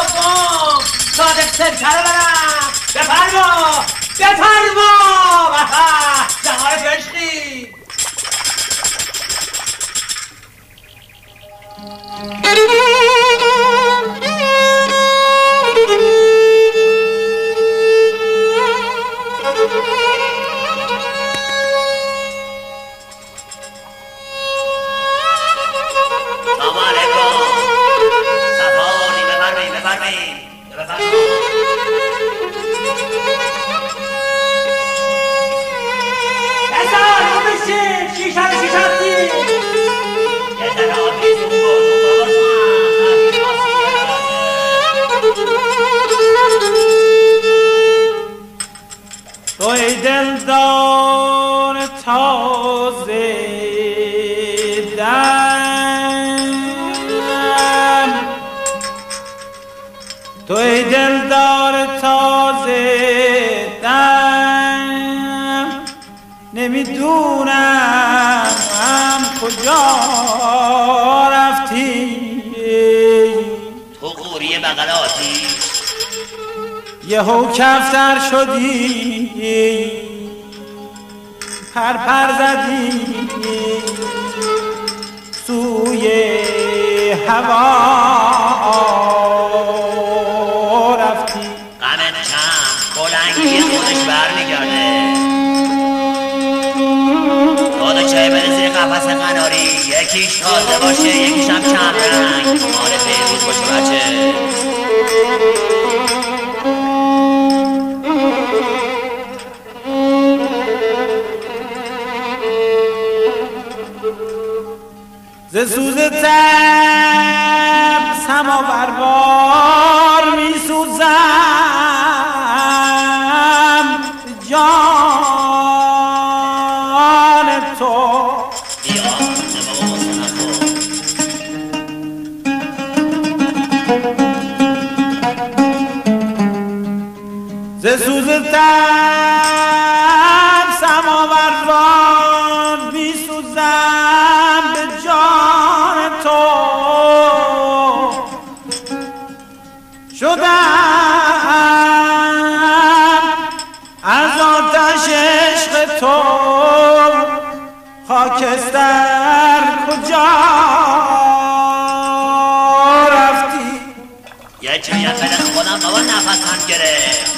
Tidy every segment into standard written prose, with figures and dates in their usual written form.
دوم صادق سرکره برم بفرما جمال عشقی توی دلدار تازه دم توی دلدار تازه دم نمیدونم کجا رفتی تو قوری بغل آتیش یهو کفتر شدی پر زدی سوی هوا رفتی غمت کم کلنگی خودش برمیگرده داده چه بره زیر قفس قناری یکیش تازه باشه یکیش هم کم رنگ مال پیروز باشه بچه ز سوز تب سماور بار می سوزم جان تو ز سوز تب سماور بار می سوزم به جان تو شدم از آتش عشق تو خاکستر کجا رفتی یه چیه بده خودم بابا نفسم گرفت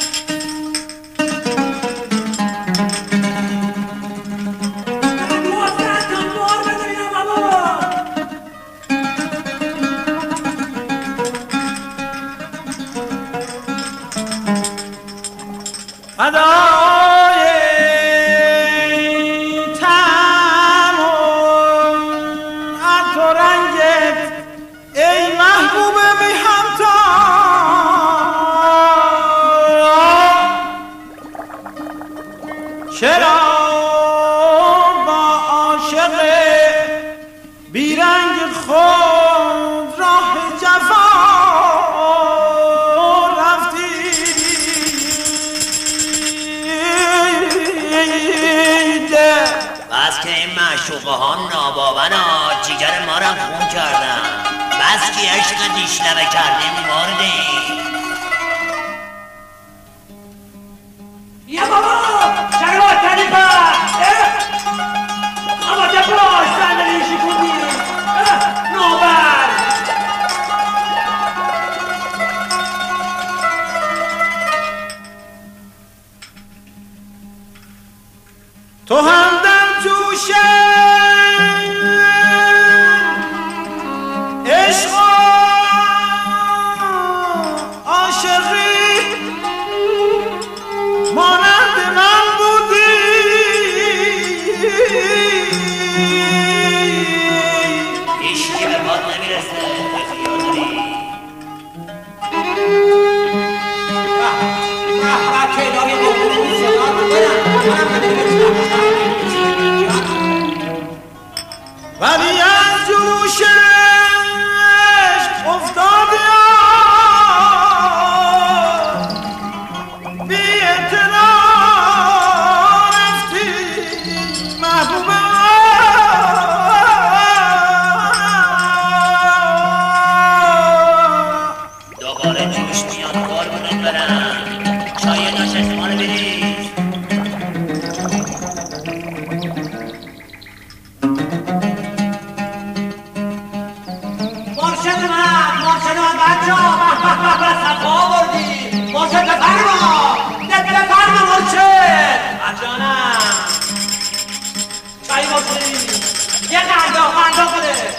فدای تن و عطر و رنگت ای محبوب بی همتا چرا با عاشق بیرنگ خود راه جفا بس که این معشوقه ها ناباونا جیگر ما را خون کردن بس که عشق دیشنبه کردیم مردیم یا بابا شروع کنیبا آماده باش صندلی شکوندی نوبر تو هم در جوش عشق و عاشقی مانند من بودی هیچکی به پاد نمیرسه خیال داری ولی از جوش بچه ها صفا بردی مرشد بفرما بفرما مرشد جانم چایی مرشدی یه قندا بده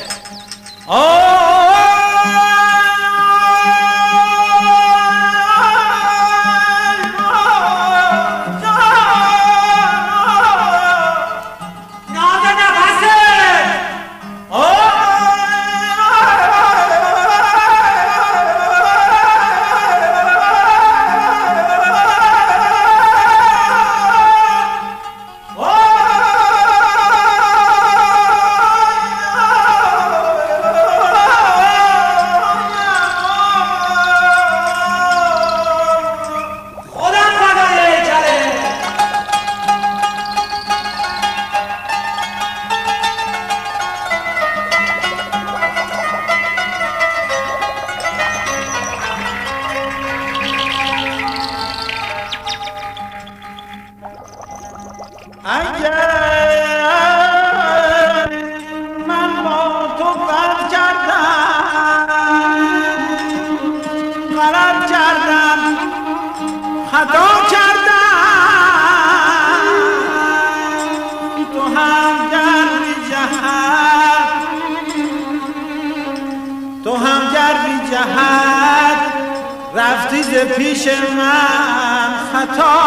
رفتی ز پیش من خطا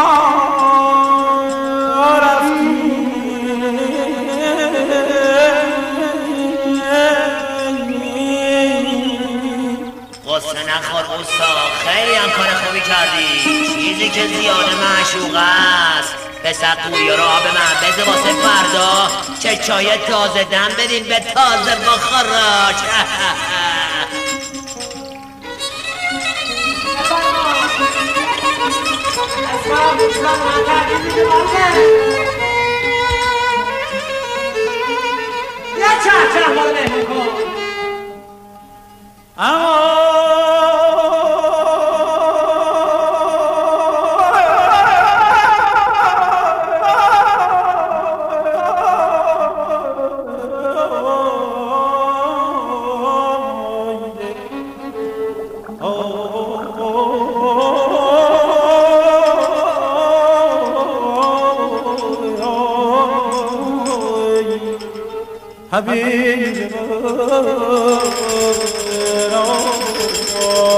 رفتی قصه نخور اوستا خیلی هم کار خوبی کردی چیزی که زیاده معشوق است پسر قویا رو آب من بده واسه فردا چه چای تازه دم بدین به تازه بخوراش یه چه مال مهمون کن حبیب